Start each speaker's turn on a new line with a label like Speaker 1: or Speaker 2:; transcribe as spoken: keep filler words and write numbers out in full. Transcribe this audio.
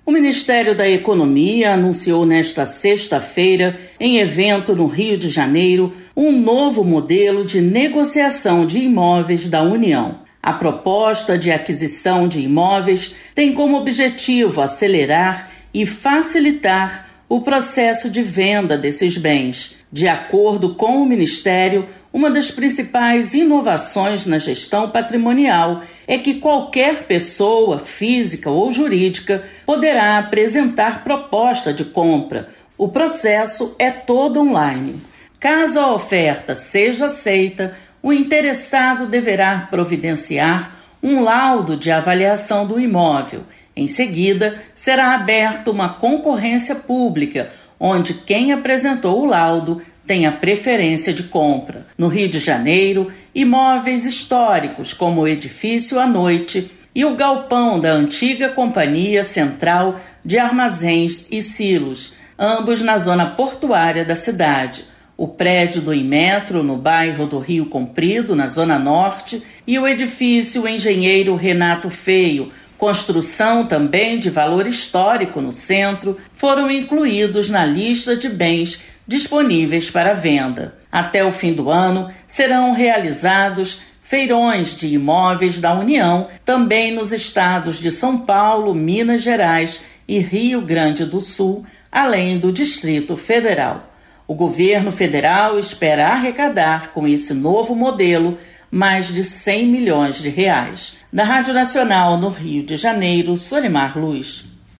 Speaker 1: O Ministério da Economia anunciou nesta sexta-feira, em evento no Rio de Janeiro, um novo modelo de negociação de imóveis da União. A proposta de aquisição de imóveis tem como objetivo acelerar e facilitar o processo de venda desses bens. De acordo com o Ministério, uma das principais inovações na gestão patrimonial é que qualquer pessoa, física ou jurídica, poderá apresentar proposta de compra. O processo é todo online. Caso a oferta seja aceita, o interessado deverá providenciar um laudo de avaliação do imóvel. Em seguida, será aberta uma concorrência pública, onde quem apresentou o laudo tem a preferência de compra. No Rio de Janeiro, imóveis históricos como o Edifício à Noite e o galpão da antiga Companhia Central de Armazéns e Silos, ambos na zona portuária da cidade. O prédio do Inmetro, no bairro do Rio Comprido, na Zona Norte, e o edifício Engenheiro Renato Feio, construção também de valor histórico no centro, foram incluídos na lista de bens disponíveis para venda. Até o fim do ano, serão realizados feirões de imóveis da União, também nos estados de São Paulo, Minas Gerais e Rio Grande do Sul, além do Distrito Federal. O governo federal espera arrecadar, com esse novo modelo, mais de cem milhões de reais. Da Rádio Nacional no Rio de Janeiro, Solimar Luz.